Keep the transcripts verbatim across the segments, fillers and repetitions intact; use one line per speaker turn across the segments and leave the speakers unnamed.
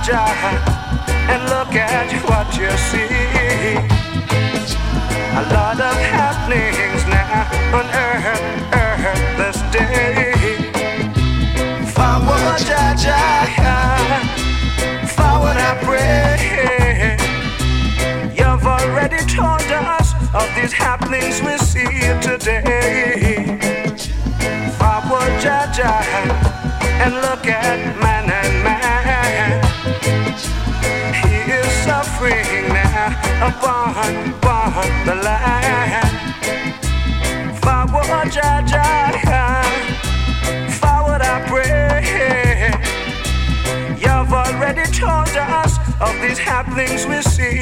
Jaja, and look at what you see. A lot of happenings now on earth, earth this day. Forward, Jaja, forward I pray. You've already told us of these happenings we see today. Forward, Jaja, and look at man and man. He is suffering now upon, upon the land. Forward, Jaja, forward I pray. You've already told us of these happenings we see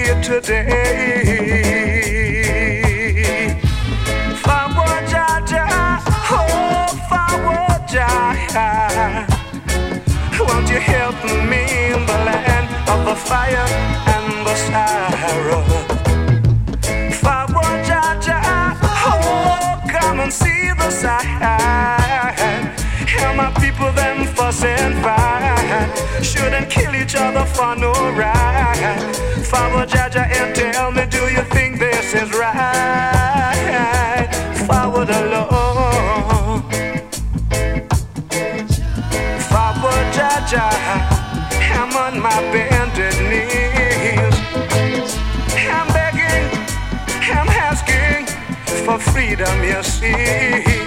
today. Forward, Jaja, oh, forward, Jaja. Won't you help me in the land of the fire and the sorrow? Forward, Jaja, oh, come and see the side. Hear my people them fuss and fight. Shouldn't kill each other for no right. Forward, Jaja, and tell me, do you think this is right? Forward alone. Forward, Jaja, I'm on my bended knees. I'm begging, I'm asking for freedom, you see.